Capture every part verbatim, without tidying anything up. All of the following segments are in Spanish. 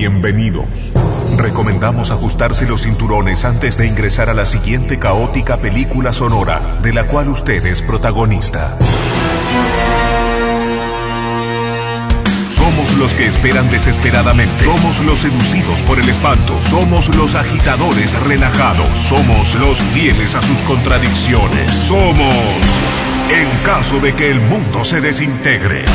bienvenidos. Recomendamos ajustarse los cinturones antes de ingresar a la siguiente caótica película sonora, de la cual usted es protagonista. Somos los que esperan desesperadamente. Somos los seducidos por el espanto. Somos los agitadores relajados. Somos los fieles a sus contradicciones. Somos, en caso de que el mundo se desintegre.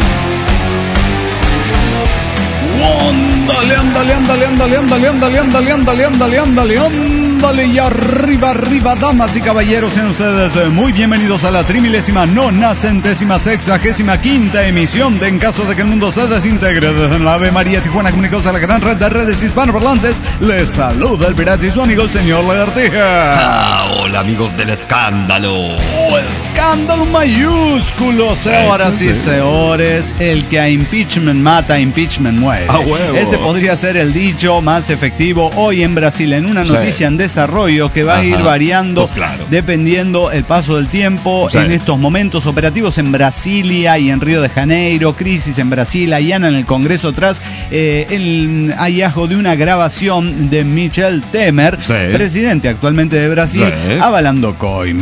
Ándale, ándale, ándale, ándale, ándale, ándale, ándale, ándale, ándale, ándale, ándale, y arriba, arriba, damas y caballeros, sean ustedes muy bienvenidos a la trimilésima, nona, centésima, sexagésima, quinta emisión de En Caso de que el Mundo se Desintegre. Desde la Ave María Tijuana, comunicados a la gran red de redes hispanoparlantes, les saluda el pirata y su amigo el señor Lagartija. Ah, hola amigos del escándalo. Oh, escándalo mayúsculo, señoras y señores, el que a impeachment mata, impeachment muere. Ah, huevo. Ese podría ser el dicho más efectivo hoy en Brasil, en una noticia sí. en desarrollo que va Ajá. a ir variando pues claro. dependiendo el paso del tiempo. Sí. En estos momentos, operativos en Brasilia y en Río de Janeiro, crisis en Brasil, Ayana en el Congreso tras eh, el hallazgo de una grabación de Michel Temer, sí. presidente actualmente de Brasil, sí. avalando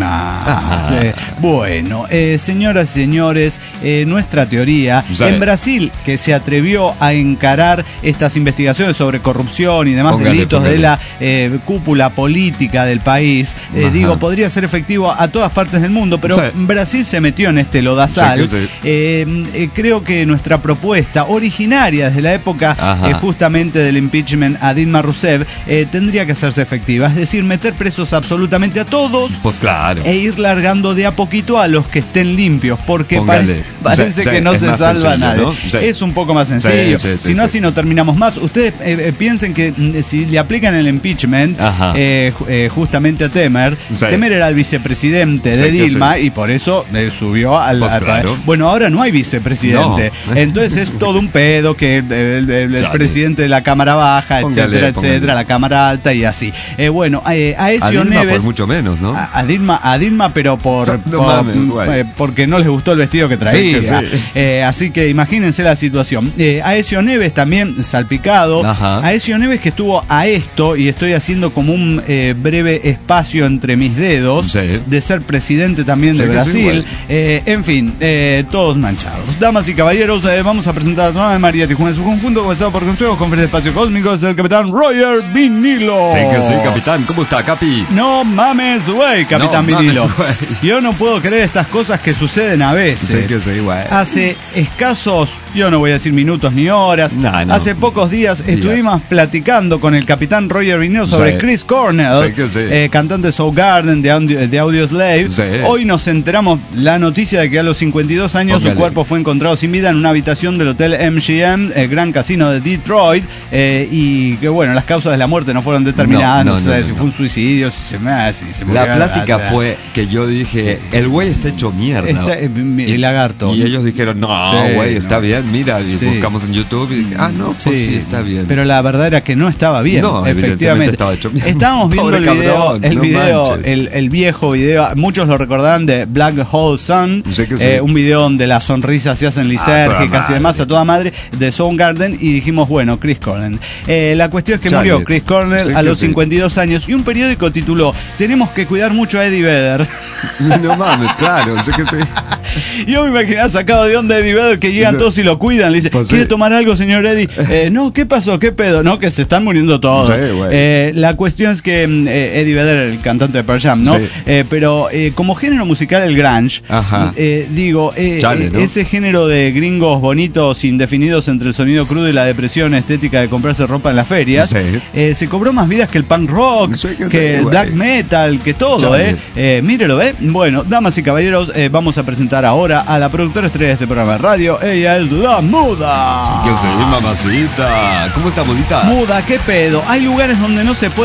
coima. Sí. Bueno, eh, señoras y señores, eh, nuestra teoría, sí. en Brasil, que se atrevió a encarar estas investigaciones sobre corrupción y demás póngale, delitos póngale. de la eh, cúpula política del país, eh, digo, podría ser efectivo a todas partes del mundo, pero sí. Brasil se metió en este lodazal. Sí, sí. Eh, eh, creo que nuestra propuesta originaria desde la época eh, justamente del impeachment a Dilma Rousseff eh, tendría que hacerse efectiva, es decir, meter presos absolutamente a todos, pues claro, e ir largando de a poquito a los que estén limpios, porque pare, parece sí, que sí, no se salva sencillo, nadie, ¿no? Sí. Es un poco más sencillo, sí, sí, sí, si no sí. así no terminamos más. Ustedes eh, piensen que eh, si le aplican el impeachment eh, eh, justamente a Temer, sí. Temer era el vicepresidente de sí, Dilma sí. y por eso eh, subió al, pues al claro. Bueno, ahora no hay vicepresidente, no. Entonces es todo un pedo que el, el, el, el presidente de la Cámara Baja, póngale, etcétera, póngale. etcétera, la Cámara Alta y así. Eh, bueno, eh, a Aécio Neves por mucho menos, ¿no? A, a Dilma, a Dilma, pero por, no por mames, eh, porque no les gustó el vestido que traía. Sí, que sí. Eh, así que imagínense la situación. Eh, Aécio Neves también salpicado. Ajá. Aécio Neves que estuvo a esto, y estoy haciendo como un eh, breve espacio entre mis dedos, sí. de ser presidente también sí, de Brasil. Eh, en fin, eh, todos manchados. Damas y caballeros, eh, vamos a presentar a la Ave María Tijuana en su conjunto, comenzado por Consejo con Frente Espacio Cósmico, es el capitán Roger Vinilo. Sí, que sí, capitán. ¿Cómo está, Capi? No mames, güey, capitán no, Vinilo. Mames, yo no puedo creer estas cosas que suceden a veces. Sí, que sí, güey. Hace escasos, yo no voy a decir minutos ni horas, no, no. hace pocos días, días estuvimos platicando con el capitán Roger Vinilo sobre sí. Chris Cornell, sí, que sí. eh, cantante de Soundgarden, de, Audio, de Audioslave. Sí. Hoy nos enteramos la noticia de que a los cincuenta y dos años Póngale. su cuerpo fue encontrado sin vida en una habitación del hotel M G M, el Gran Casino de Detroit, eh, y que bueno, las causas de la muerte no fueron determinadas, no, no, no, no sé no, si no. fue un suicidio, si se me si se La plática o sea, fue que yo dije, el güey está hecho mierda. Está, eh, y, el lagarto. Y ellos dijeron, no, güey, sí, está no. bien, mira, y sí. buscamos en YouTube y dije, ah, no, pues sí. sí, está bien. Pero la verdad era que no estaba bien, no, efectivamente. Estaba hecho mierda. Estábamos viendo el video, cabrón, el, no video el, el viejo video, muchos lo recordarán, de Black Hole Sun, sí sí. eh, un video donde las sonrisas se hacen lisérgicas y demás, a toda madre, de Soundgarden, y dijimos, bueno, Chris Cornell. Eh, la cuestión es que Chale. murió Chris Cornell sí a los sí. cincuenta y dos años, y un periódico tituló, tenemos que cuidar mucho a Eddie Vedder. No mames, claro, sé que sí. Yo me imaginaba sacado de onda Eddie Vedder, que llegan todos y lo cuidan, le dice, pues ¿quiere sí. tomar algo, señor Eddie? Eh, no, ¿qué pasó? ¿Qué pedo? No, que se están muriendo todos. Sí, eh, la cuestión es que eh, Eddie Vedder, el cantante de Pearl Jam, ¿no? Sí. Eh, pero eh, como género musical el grunge, eh, digo, eh, Chale, ¿no? ese género de gringos bonitos, indefinidos entre el sonido crudo y la depresión estética de comprarse ropa en las ferias, sí. eh, se cobró más vidas que el punk rock, sí, que, que sí, el güey. black metal, que todo, ¿eh? eh Mírelo, ¿eh? Bueno, damas y caballeros, eh, vamos a presentar ahora a la productora estrella de este programa de radio. Ella es la Muda. Sí, que sí, mamacita. ¿Cómo está, Mudita? Muda, ¿qué pedo? Hay lugares donde no se puede desarrollar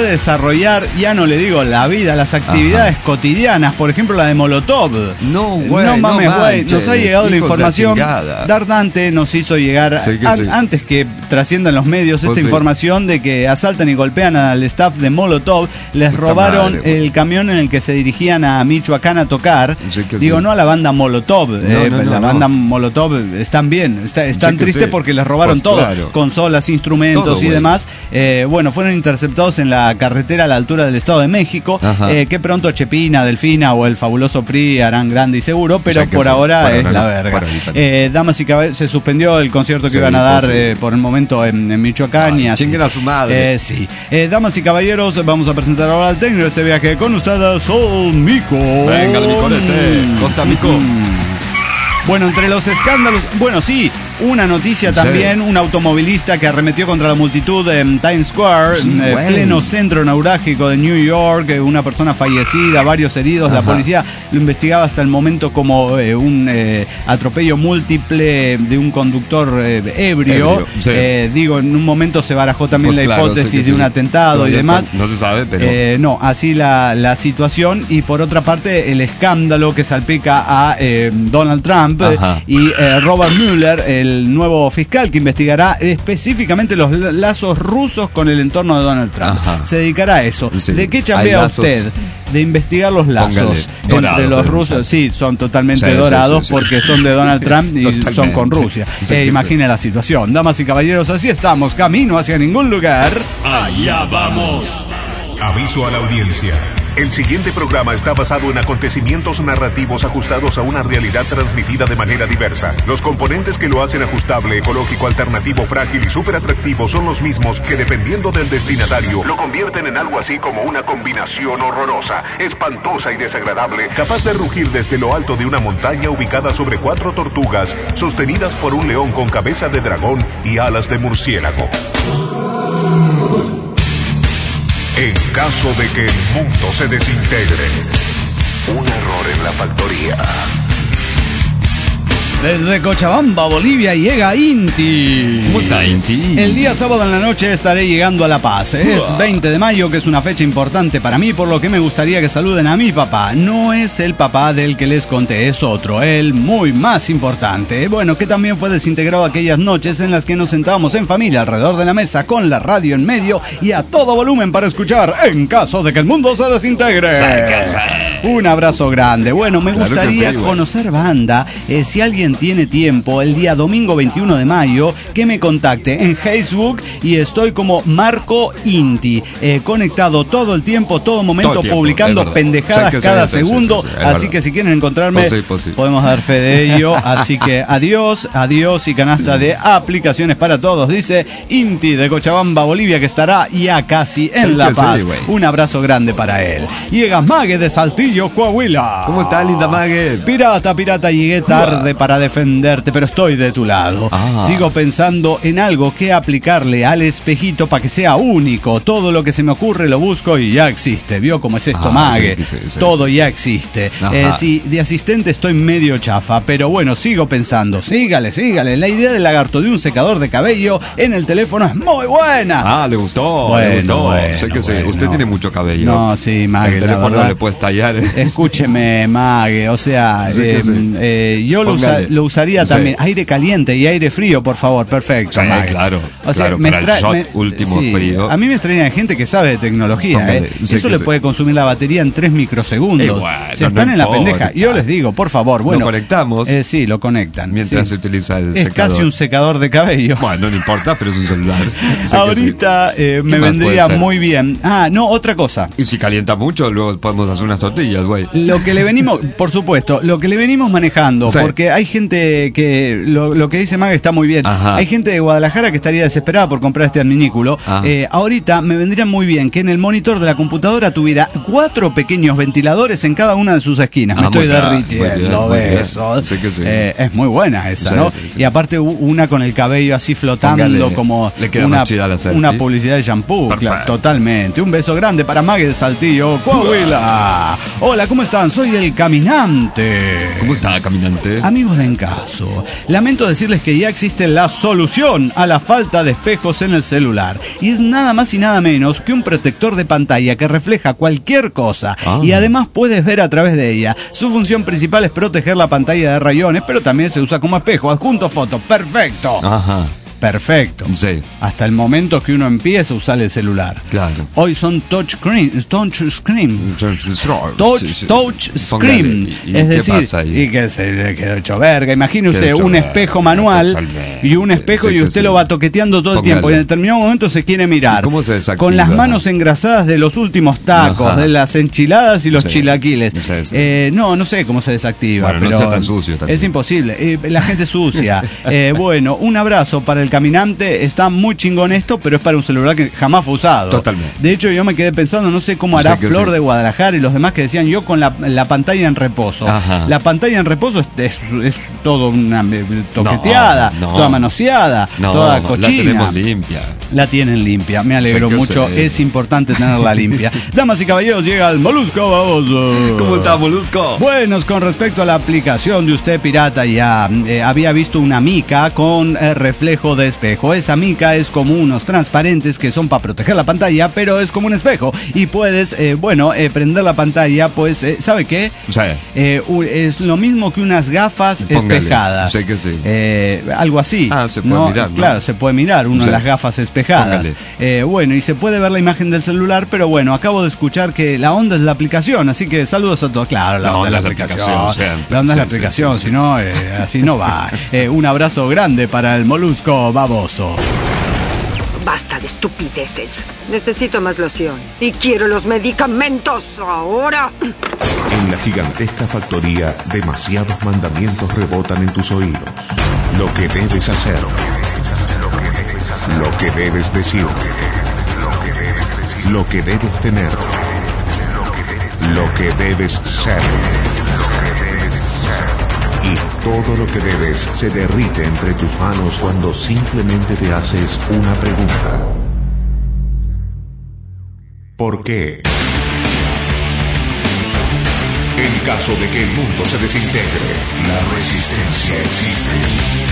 desarrollar, ya no le digo la vida, las actividades Ajá. cotidianas, por ejemplo la de Molotov. No, güey, no mames, güey, no nos ha llegado la información. Dark Dante nos hizo llegar sí que an- sí. antes que trasciendan los medios esta sí. información de que asaltan y golpean al staff de Molotov, les Puta robaron madre, el camión en el que se dirigían a Michoacán a tocar. Sí Digo, sí. no a la banda Molotov, no, eh, no, no, la banda no. Molotov están bien, está, están sí tristes sí. porque les robaron pues todo, claro. consolas, instrumentos todo, y güey. demás. Eh, bueno, fueron interceptados en la carretera a la altura del Estado de México, eh, que pronto Chepina, Delfina o el fabuloso P R I harán grande y seguro, pero o sea por sí. ahora para es no, la verga. Eh, damas y caballeros, se suspendió el concierto que sí, iban a dar eh, por el momento en, en Michoacán. Ay, y así. Chinguen a su madre. Eh, sí. Eh, damas y caballeros, vamos a presentar ahora al técnico de este viaje con ustedes, Son Mico. Venga, el Micolete. Costa Mico. Bueno, entre los escándalos, bueno, sí, una noticia también, un automovilista que arremetió contra la multitud en Times Square, sí, en bueno. pleno centro neurálgico de New York, una persona fallecida, varios heridos. Ajá. La policía lo investigaba hasta el momento como eh, un eh, atropello múltiple de un conductor eh, ebrio. ebrio sí. eh, digo, en un momento se barajó también pues la claro, hipótesis de sí. un atentado Todavía y demás. No se sabe, pero... Eh, no, así la, la situación. Y por otra parte, el escándalo que salpica a eh, Donald Trump Ajá. y eh, Robert Mueller, el nuevo fiscal que investigará específicamente los lazos rusos con el entorno de Donald Trump. Ajá. Se dedicará a eso. Sí. ¿De qué chambea usted? De investigar los lazos Póngale, entre los rusos. Sí, son totalmente sí, dorados sí, sí, sí. porque son de Donald Trump y totalmente. son con Rusia. Sí, eh, imagine sí. la situación. Damas y caballeros, así estamos, camino hacia ningún lugar. Allá vamos. Aviso a la audiencia. El siguiente programa está basado en acontecimientos narrativos ajustados a una realidad transmitida de manera diversa. Los componentes que lo hacen ajustable, ecológico, alternativo, frágil y súper atractivo son los mismos que, dependiendo del destinatario, lo convierten en algo así como una combinación horrorosa, espantosa y desagradable, capaz de rugir desde lo alto de una montaña ubicada sobre cuatro tortugas, sostenidas por un león con cabeza de dragón y alas de murciélago. En caso de que el mundo se desintegre, un error en la factoría. Desde Cochabamba, Bolivia, llega Inti. ¿Cómo está Inti? El día sábado en la noche estaré llegando a La Paz. Es veinte de mayo, que es una fecha importante para mí, por lo que me gustaría que saluden a mi papá. No es el papá del que les conté, es otro, el muy más importante. Bueno, que también fue desintegrado aquellas noches en las que nos sentábamos en familia alrededor de la mesa con la radio en medio y a todo volumen para escuchar En caso de que el mundo se desintegre. Un abrazo grande. Bueno, me claro gustaría sí, conocer banda. Eh, si alguien tiene tiempo, el día domingo veintiuno de mayo, que me contacte en Facebook y estoy como Marco Inti, eh, conectado todo el tiempo, todo momento, todo tiempo, publicando pendejadas sí, cada sí, segundo, sí, sí, sí, así verdad. Que si quieren encontrarme, pues sí, pues sí. podemos dar fe de ello, así que adiós, adiós y canasta de aplicaciones para todos, dice Inti de Cochabamba, Bolivia, que estará ya casi en sí, La Paz, sí, un abrazo grande para él. Llega Mague de Saltillo, Coahuila. ¿Cómo está, linda Mague? Pirata, pirata, llegué tarde para defenderte, pero estoy de tu lado. Ah. Sigo pensando en algo que aplicarle al espejito para que sea único. Todo lo que se me ocurre lo busco y ya existe. ¿Vio cómo es esto, ah, Mague? Sí, sí, sí, Todo sí, ya existe. Eh, sí, de asistente estoy medio chafa, pero bueno, sigo pensando. Sígale, sígale. La idea del lagarto de un secador de cabello en el teléfono es muy buena. Ah, le gustó. Bueno, le gustó. Bueno, sé que bueno. sí. Usted tiene mucho cabello. No, sí, Mague. El teléfono no le puedes tallar. Escúcheme, Mague. O sea, sí, eh, sí. Eh, yo lo, usa, lo usaría sí. también. Aire caliente y aire frío, por favor. Perfecto, sí, Mague. Claro. O sea, claro, me para tra- el shot me, último sí, frío. A mí me extraña gente que sabe de tecnología. Eh. Sí, Eso le sí. puede consumir la batería en tres microsegundos. Igual, Se no están no en la pendeja. Yo les digo, por favor, bueno. Lo conectamos. Eh, sí, lo conectan. Mientras sí. se utiliza el es secador. Es casi un secador de cabello. Bueno, no importa, pero es un celular. Ahorita sí. eh, me vendría muy bien. Ah, no, otra cosa. Y si calienta mucho, luego podemos hacer unas tortillas, güey. Lo que le venimos, por supuesto, lo que le venimos manejando, sí. porque hay gente que, lo, lo que dice Mague está muy bien. Ajá. Hay gente de Guadalajara que estaría desesperada por comprar este adminículo. Eh, ahorita me vendría muy bien que en el monitor de la computadora tuviera cuatro pequeños ventiladores en cada una de sus esquinas. Me ah, estoy derritiendo de eso. Sí que sí. Eh, es muy buena esa, sí, ¿no? Sí, sí. Y aparte una con el cabello así flotando. Póngale, como le queda una, más chida la una publicidad de shampoo. Claro, totalmente. Un beso grande para Mague de Saltillo, Coahuila. Hola, ¿cómo están? Soy el Caminante. ¿Cómo está, Caminante? Amigos de hagan caso. Lamento decirles que ya existe la solución a la falta de espejos en el celular. Y es nada más y nada menos que un protector de pantalla que refleja cualquier cosa. Ah. Y además puedes ver a través de ella. Su función principal es proteger la pantalla de rayones, pero también se usa como espejo. Adjunto foto. ¡Perfecto! Ajá. Perfecto. Sí. Hasta el momento que uno empieza a usar el celular. Claro. Hoy son touch screen, touch screen, touch, sí, sí. touch screen. ¿Y, y es decir, y que se le quedó hecho verga. Imagine usted un verga, espejo manual totalmente. Y un espejo sí, y usted sí. lo va toqueteando todo Póngale. el tiempo. Y en determinado momento se quiere mirar. ¿Cómo se desactiva? Con las manos engrasadas de los últimos tacos, Ajá. de las enchiladas y los sí. chilaquiles. Sí, sí. Eh, no, no sé cómo se desactiva. Bueno, pero no sea tan sucio también. Es imposible. Eh, la gente sucia. eh, bueno, un abrazo para el caminante. Está muy chingón esto, pero es para un celular que jamás fue usado. Totalmente. De hecho, yo me quedé pensando, no sé cómo hará sé Flor sí. de Guadalajara y los demás que decían yo con la, la pantalla en reposo. Ajá. La pantalla en reposo es, es, es todo una toqueteada, no, no, toda manoseada, no, toda cochina. La tenemos limpia. La tienen limpia, me alegro mucho. Sé. Es importante tenerla limpia. Damas y caballeros, llega el Molusco Baboso. ¿Cómo está, Molusco? Buenos, con respecto a la aplicación de usted, pirata, ya eh, había visto una mica con eh, reflejo de espejo. Esa mica es como unos transparentes que son para proteger la pantalla, pero es como un espejo. Y puedes, eh, bueno, eh, prender la pantalla, pues, eh, ¿sabe qué? Sí. Eh, es lo mismo que unas gafas Póngale. espejadas. Sé que sí. Eh, algo así. Ah, se puede ¿no? mirar, ¿no? Claro, se puede mirar una sí. de las gafas espejadas. Eh, bueno, y se puede ver la imagen del celular, pero bueno, acabo de escuchar que la onda es la aplicación, así que saludos a todos. Claro, la, la onda es la aplicación. aplicación la onda es la aplicación, sí, sí, sí, si no, eh, así no va. Eh, un abrazo grande para el Molusco Baboso. Basta de estupideces. Necesito más loción. Y quiero los medicamentos ahora. En la gigantesca factoría, demasiados mandamientos rebotan en tus oídos. Lo que debes hacer. Lo que debes decir. Lo que debes tener. Lo que debes ser. Y todo lo que debes se derrite entre tus manos cuando simplemente te haces una pregunta. ¿Por qué? En caso de que el mundo se desintegre, la resistencia existe.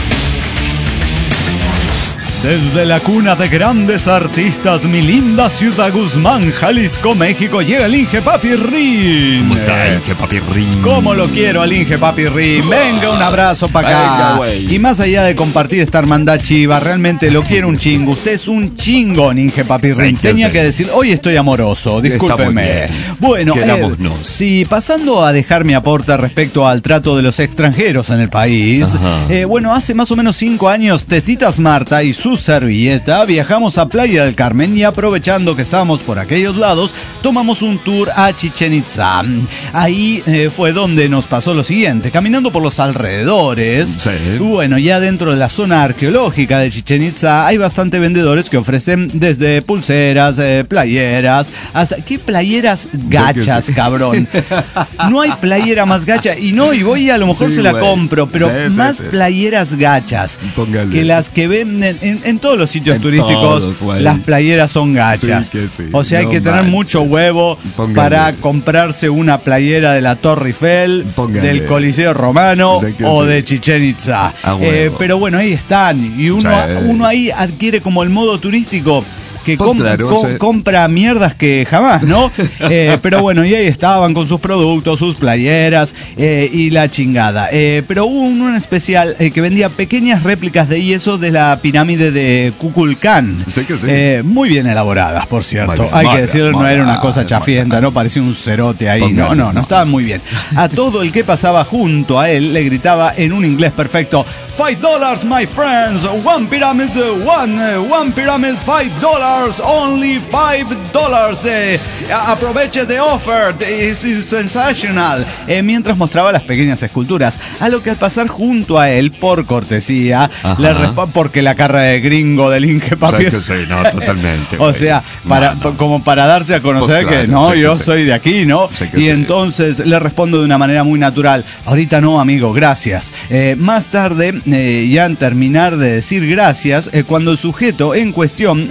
Desde la cuna de grandes artistas, mi linda ciudad Guzmán, Jalisco, México, llega el Inge Papirrín. ¿Cómo está, Inge Papirrín? ¿Cómo lo quiero al Inge Papirrín? Venga, un abrazo para acá. Venga, y más allá de compartir esta hermandad chiva, realmente lo quiero un chingo. Usted es un chingón, Inge Papirrín. Sí, Tenía que decir, hoy estoy amoroso, discúlpeme. Bueno, eh, sí, pasando a dejar mi aporte respecto al trato de los extranjeros en el país. Eh, bueno, hace más o menos cinco años, Tetitas Marta y su servilleta viajamos a Playa del Carmen y aprovechando que estábamos por aquellos lados, tomamos un tour a Chichén Itzá. Ahí eh, fue donde nos pasó lo siguiente, caminando por los alrededores, sí. bueno, ya dentro de la zona arqueológica de Chichén Itzá hay bastante vendedores que ofrecen desde pulseras, eh, playeras, hasta... ¿Qué playeras gachas, sí, sí. cabrón? No hay playera más gacha, y no, y voy a lo mejor sí, se la wey. compro, pero sí, más sí, sí. playeras gachas Póngale. que las que venden en En todos los sitios en turísticos todos, las playeras son gachas. Sí, sí. O sea, no hay que tener manches. mucho huevo Póngale. para comprarse una playera de la Torre Eiffel, Póngale. del Coliseo Romano o sí. de Chichén Itzá. Eh, pero bueno, ahí están. Y uno, sí. uno ahí adquiere como el modo turístico que com claro, com sí. compra mierdas que jamás, ¿no? Eh, pero bueno, y ahí estaban con sus productos, sus playeras eh, y la chingada. Eh, pero hubo uno en especial eh, que vendía pequeñas réplicas de yeso de la pirámide de Kukulcán. Sí que sí. Eh, muy bien elaboradas, por cierto. Vale, Hay vale, que decirlo, vale, no era una cosa chafienda, vale. no parecía un cerote ahí. Póngale, no, no, no, estaban muy bien. A todo el que pasaba junto a él le gritaba en un inglés perfecto: Five dollars, my friends. One pyramid, one, one pyramid, five dollars. Only five dollars. Eh, aproveche de offer. Es sensational. Eh, mientras mostraba las pequeñas esculturas. A lo que al pasar junto a él, por cortesía, Ajá. le responde porque la cara de gringo del Inge Papirrín. Sí, sí, no, totalmente. o sea, para, no, no. como para darse a conocer pues claro, que no, yo sí, soy de aquí, ¿no? Y sí. entonces le respondo de una manera muy natural: ahorita no, amigo, gracias. Eh, más tarde, eh, ya en terminar de decir gracias, eh, cuando el sujeto en cuestión eh, responde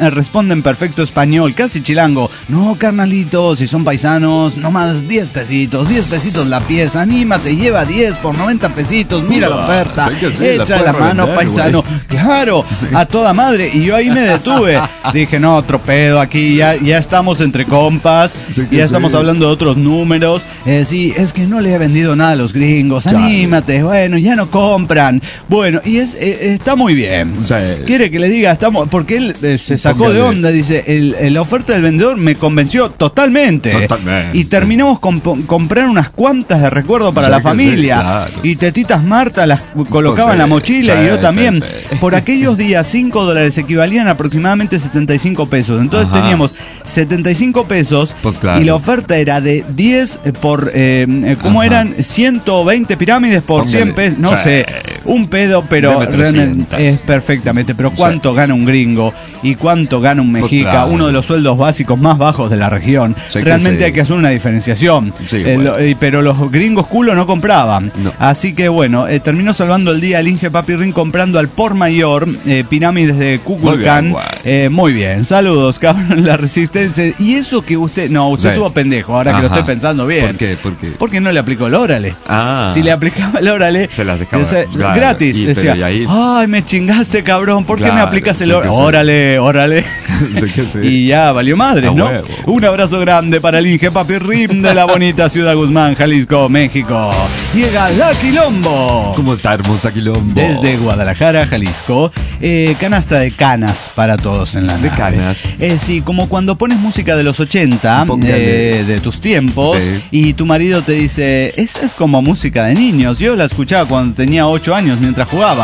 responde en perfecto español, casi chilango. No, carnalitos, si son paisanos, nomás diez pesitos, diez pesitos la pieza, anímate, lleva diez por noventa pesitos, mira la oferta, sí, sí, echa la, la mano, vender, paisano. Güey. Claro, sí. A toda madre. Y yo ahí me detuve. Dije, no, otro pedo, aquí ya, ya estamos entre compas, sí, ya estamos sí. hablando de otros números. Eh, sí, es que no le he vendido nada a los gringos, Chale. anímate, bueno, ya no compran. Bueno, y es eh, está muy bien. Sí. Quiere que le diga, estamos, porque él eh, se sacó Póngale. de onda, dice, el, el, la oferta del vendedor me convenció totalmente. Totalmente. Y terminamos con comprar unas cuantas de recuerdo para sí, la familia. Sí, claro. Y tetitas Marta las colocaba pues, en la mochila sí, y yo también. Sí, sí. Por aquellos días, cinco dólares equivalían a aproximadamente setenta y cinco pesos. Entonces Ajá. teníamos setenta y cinco pesos pues claro. y la oferta era de diez por, eh, ¿cómo Ajá. eran? ciento veinte pirámides por Póngale. cien pesos. No sí. sé, un pedo, pero realmente es perfectamente. Pero ¿cuánto sí. gana un gringo? ¿Y cuánto gana un mexica? Pues claro. Uno de los sueldos básicos más bajos de la región. Sí, realmente sí. hay que hacer una diferenciación. Sí, eh, bueno. lo, eh, pero los gringos culo no compraban. No. Así que bueno, eh, terminó salvando el día el Inge Papi Rin comprando al por mayor eh, pirámides de Kukulcán. Muy, eh, muy bien, saludos, cabrón, la resistencia. Y eso que usted, no, usted sí. estuvo pendejo, ahora Ajá. que lo estoy pensando bien. ¿Por qué? ¿Por qué? Porque no le aplicó el órale. Ah. Si le aplicaba el órale, se las dejaba ese, claro. gratis. Y, decía, y ahí... ay, me chingaste, cabrón, ¿por claro, qué me aplicas el órale? Órale, órale. Sí que sí. Y ya valió madre, ¿no? Huevo. Un abrazo grande para el Inge Papi Rim de la bonita ciudad Guzmán, Jalisco, México. Llega la Quilombo. ¿Cómo está, hermosa Quilombo? Desde Guadalajara, Jalisco. Eh, canasta de canas para todos en la nave. De canas. Eh, sí, como cuando pones música de los ochenta, eh, de tus tiempos, sí. y tu marido te dice, esa es como música de niños. Yo la escuchaba cuando tenía ocho años mientras jugaba.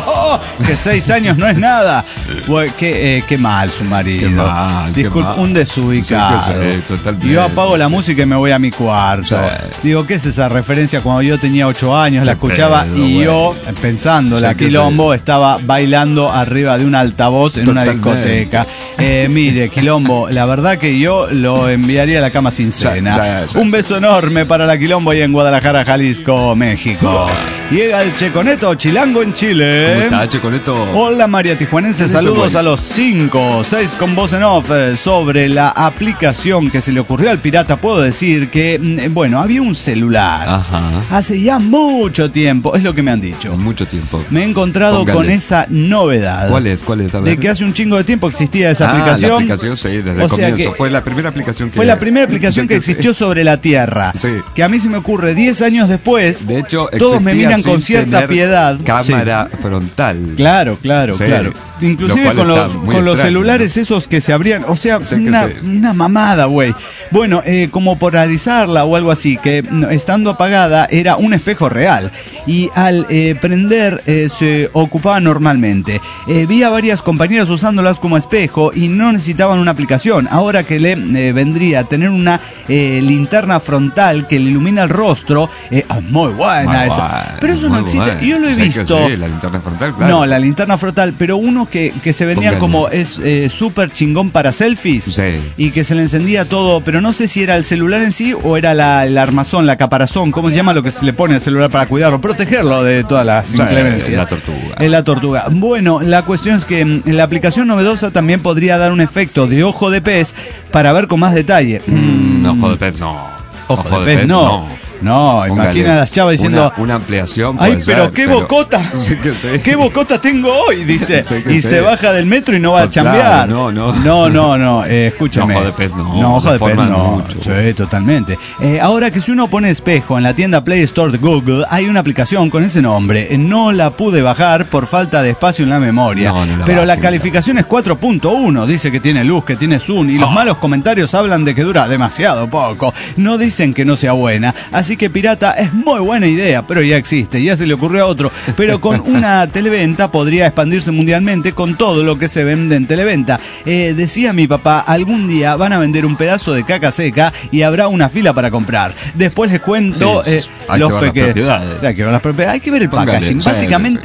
Que seis años no es nada. Bueno, qué, eh, qué mal su marido. Qué mal, Disculpe, qué mal. Un desubicado. Sí, sí, yo apago la música y me voy a mi cuarto. Sí. Digo, ¿qué es esa referencia? Cuando yo tenía ocho años, qué la escuchaba pedo, y bueno. yo, pensando, la Quilombo, sí. estaba bailando arriba de un altavoz en Totalmente. una discoteca. Eh, mire, Quilombo, la verdad que yo lo enviaría a la cama sin cena. Ya, ya, ya, un beso enorme para la Quilombo ahí en Guadalajara, Jalisco, México. Llega el Checoneto Chilango en Chile. ¿Cómo está, Checoneto? Hola, María Tijuanense. Saludos a los cinco, seis con voz en off. Sobre la aplicación que se le ocurrió al pirata, puedo decir que, bueno, había un celular. Ajá. Hace ya mucho tiempo, es lo que me han dicho. Mucho tiempo. Me he encontrado Póngale. con esa novedad. ¿Cuál es? ¿Cuál es? A ver. De que hace un chingo de tiempo existía esa ah, aplicación. La aplicación, sí, desde o el comienzo. Fue la primera aplicación que... Fue la primera aplicación que existió sobre la Tierra. Sí. Que a mí se me ocurre diez años después. De hecho, todos me miran con cierta piedad. Cámara sí. frontal. Claro, claro, sí. claro. Inclusive con los, con los celulares ¿no? esos que se abrían, o sea, una, una mamada, güey. Bueno, eh, como polarizarla o algo así, que estando apagada era un espejo real. Y al eh, prender eh, se ocupaba normalmente. Eh, vi a varias compañeras usándolas como espejo y no necesitaban una aplicación. Ahora que le eh, vendría a tener una eh, linterna frontal que le ilumina el rostro, eh, ah, muy buena muy esa. Bueno, pero eso no existe. Bueno. Yo lo he sí, visto. Sí, la linterna frontal, claro. No, la linterna frontal, pero uno que, que se vendían Póngale. como es eh, súper chingón para selfies sí. y que se le encendía todo, pero no sé si era el celular en sí o era la, el armazón, la caparazón, ¿cómo se llama lo que se le pone al celular para cuidarlo? Protegerlo de todas las sí, inclemencias. La tortuga. Es la tortuga. Bueno, la cuestión es que en la aplicación novedosa también podría dar un efecto de ojo de pez para ver con más detalle. Mm, mm. Ojo de pez no. Ojo, ojo de, de pez, pez no. no. No, Póngale imagina a las chavas diciendo una, una ampliación. Ay, pero ser, qué pero... bocota, sí sí. qué bocota tengo hoy, dice. Sí y sí. se baja del metro y no va pues a chambear. Claro, no, no, no, no, no. Eh, escúchame. No, ojo de pez no. No, ojo de pez no. Mucho. Sí, totalmente. Eh, ahora que si uno pone espejo en la tienda Play Store de Google, hay una aplicación con ese nombre. No la pude bajar por falta de espacio en la memoria. No, no la pero bajo, la calificación es cuatro punto uno. Dice que tiene luz, que tiene zoom. Y oh. los malos comentarios hablan de que dura demasiado poco. No dicen que no sea buena. Así que pirata es muy buena idea, pero ya existe, ya se le ocurrió a otro. Pero con una televenta podría expandirse mundialmente con todo lo que se vende en televenta. Eh, decía mi papá, algún día van a vender un pedazo de caca seca y habrá una fila para comprar. Después les cuento sí, eh, hay los que ver pequeños. Las propiedades. O sea, hay que ver las propiedades. Hay que ver el Póngale, packaging. Básicamente,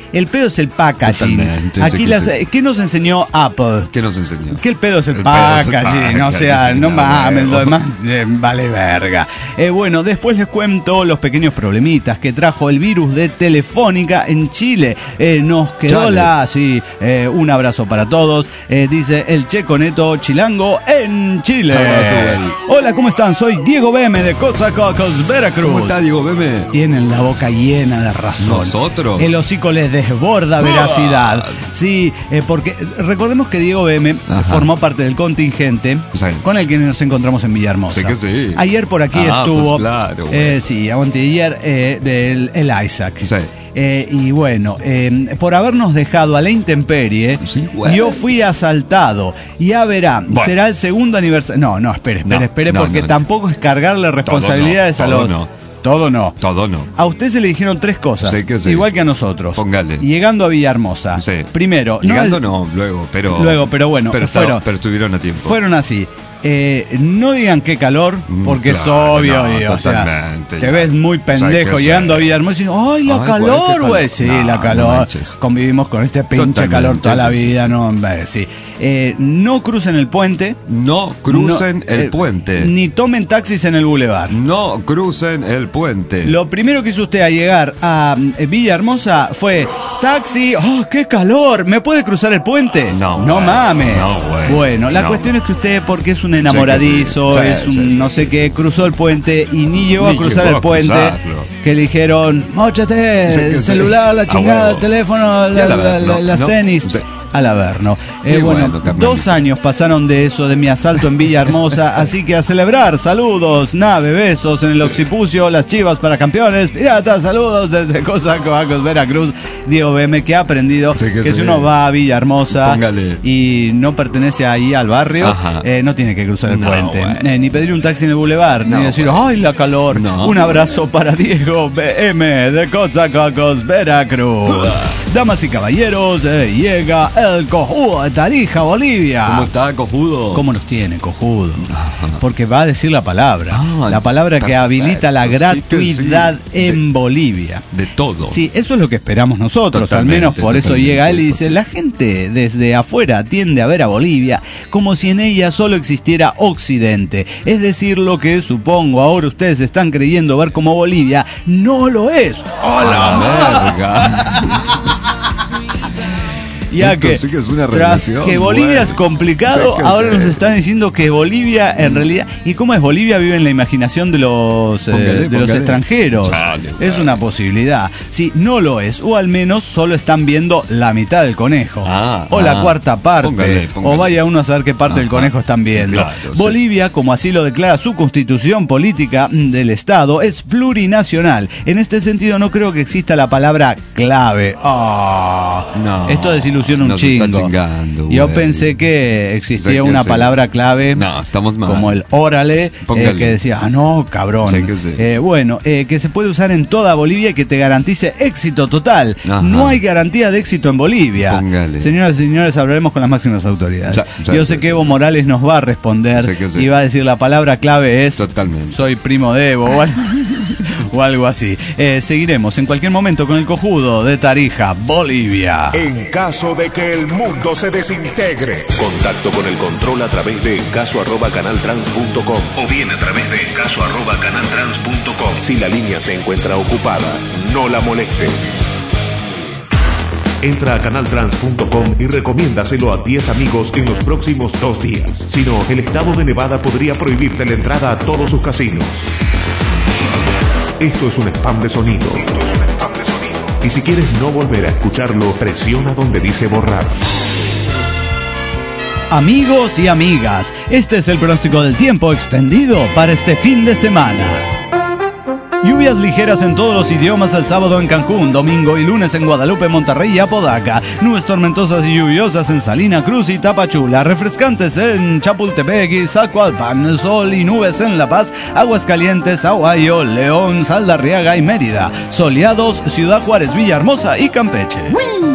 El pedo es el packaging. Totalmente, Aquí sí, las, sí. ¿qué nos enseñó Apple? ¿Qué nos enseñó? Que el pedo es el, El pedo es el packaging, o sea, packaging, no no, mames, no. lo demás eh, vale verga. Eh, bueno, después les cuento los pequeños problemitas que trajo el virus de Telefónica en Chile. Eh, nos quedó Chale. la, sí, eh, un abrazo para todos. Eh, dice el Checo Neto Chilango en Chile. Abrazo, güey. Hola, ¿cómo están? Soy Diego B M de Coatzacoalcos, Veracruz. ¿Cómo está, Diego Beme? Tienen la boca llena de razón. ¿Nosotros? El hocico les desborda veracidad. Sí, eh, porque recordemos que Diego B M Ajá. formó parte del contingente Sí. con el que nos encontramos en Villahermosa. Sí que sí. Ayer por aquí Ah, estuvo. pues claro, güey. eh, sí, anteayer eh, del el Isaac. Sí. Eh, y bueno, eh, por habernos dejado a la intemperie, Sí, güey. yo fui asaltado. Ya verá, Bueno. será el segundo aniversario. No, no, espere, espere, No, espere, no, porque no, no. tampoco es cargarle responsabilidades todo a no, los. no. Todo no. Todo no. A usted se le dijeron tres cosas, Sí que sí. igual que a nosotros. Póngale. Llegando a Villahermosa. Sí. Primero, Llegando no, no, luego, pero... Luego, pero bueno, pero, fueron- estaba- pero estuvieron a tiempo. fueron así. Eh, no digan qué calor, Mm, porque es claro, obvio, no, y, o sea, totalmente, te ya. ves muy ¿Sabes pendejo qué? llegando Sí. a Villahermosa y dicen, ¡ay, la Ay, güey, calor, qué güey! calor. Sí, No, la no calor. manches. Convivimos con este pinche Totalmente, calor toda la sí, sí, vida, sí. no, hombre, sí. Eh, no crucen el puente. No crucen no, el eh, puente. Ni tomen taxis en el bulevar. No crucen el puente. Lo primero que hizo usted al llegar a eh, Villahermosa fue taxi, ¡oh, qué calor! ¿Me puede cruzar el puente? No, no güey. mames. No, güey. Bueno, la No. cuestión es que usted, porque es un enamoradizo, Sí que sí. es un Sí, sí, no sí, sé sí, qué, sí. cruzó el puente y ni llegó Ni a cruzar llegó el a puente, cruzarlo. que le dijeron, móchate, Sí que el sí. celular, la A chingada, huevo. el teléfono, Y la- al la- Averno, la- las ¿no? tenis. Sí. Al Averno. Eh, Y bueno, bueno, carnalito. dos años pasaron de eso, de mi asalto en Villahermosa, así que a celebrar, saludos, nave, besos en el occipucio, las chivas para campeones, piratas, saludos desde Coatzacoalcos, Veracruz. Diego B M, que ha aprendido Sí que, que si sí. uno va a Villahermosa Póngale. y no pertenece ahí al barrio, Ajá. eh, no tiene que cruzar el No, puente, güey. eh, ni pedir un taxi en el bulevar, No, ni decir, güey. ¡ay, la calor! No. Un abrazo para Diego B M de Coatzacoalcos, Veracruz. Damas y caballeros, eh, llega el cojudo de Tarija, Bolivia. ¿Cómo está, cojudo? ¿Cómo nos tiene, cojudo? Porque va a decir la palabra. Ah, la palabra que perfecto, habilita la sí que gratuidad sí. en De- Bolivia. De todo. Sí, eso es lo que esperamos nosotros, Totalmente, al menos por eso totalmente, llega él y pues dice, sí. la gente desde afuera tiende a ver a Bolivia como si en ella solo existiera Occidente. Es decir, lo que supongo ahora ustedes están creyendo ver como Bolivia, no lo es. ¡Hola, verga! Ya Esto que, sí que es una tras revelación, que Bolivia güey. es complicado, Sí que ahora sí. nos están diciendo que Bolivia en realidad, ¿y cómo es? Bolivia vive en la imaginación de los eh, Póngale, de los póngale. extranjeros. Chale, es chale. una posibilidad. Sí, no lo es, o al menos solo están viendo la mitad del conejo, Ah, o la ah. cuarta parte, Póngale, póngale. o vaya uno a saber qué parte del Ajá. conejo están viendo. Claro, sí. Bolivia, como así lo declara su constitución política mm, del Estado, es plurinacional. En este sentido no creo que exista la palabra clave. Ah, No, esto desilusiona un nos chingo. está chingando, Yo güey. pensé que existía Sí que una sí. palabra clave. No, estamos mal. Como el órale, eh, Póngale. que decía, ah, no, cabrón. Sí que sí. Eh, bueno, eh, que se puede usar en toda Bolivia y que te garantice éxito total. Ajá. No hay garantía de éxito en Bolivia. Póngale. Señoras y señores, hablaremos con las máximas autoridades. Ya, ya, Yo ya, sé ya, que ya. Evo Morales nos va a responder Sí que sí. y va a decir la palabra clave es Totalmente. soy primo de Evo o algo, o algo así. Eh, seguiremos en cualquier momento con el cojudo de Tarija, Bolivia. En caso de que el mundo se desintegre. Contacto con el control a través de encaso arroba canaltrans punto com o bien a través de encaso arroba canaltrans punto com. Si la línea se encuentra ocupada, no la moleste. Entra a canaltrans punto com y recomiéndaselo a diez amigos en los próximos dos días. Si no, el estado de Nevada podría prohibirte la entrada a todos sus casinos. Esto es un spam de sonido. Esto es un spam de sonido. Y si quieres no volver a escucharlo, presiona donde dice borrar. Amigos y amigas, este es el pronóstico del tiempo extendido para este fin de semana. Lluvias ligeras en todos los idiomas el sábado en Cancún, domingo y lunes en Guadalupe, Monterrey y Apodaca. Nubes tormentosas y lluviosas en Salina Cruz y Tapachula. Refrescantes en Chapultepec y Zacualpan. Sol y nubes en La Paz, Aguascalientes, Aguayo, León, Saldarriaga y Mérida. Soleados, Ciudad Juárez, Villahermosa y Campeche.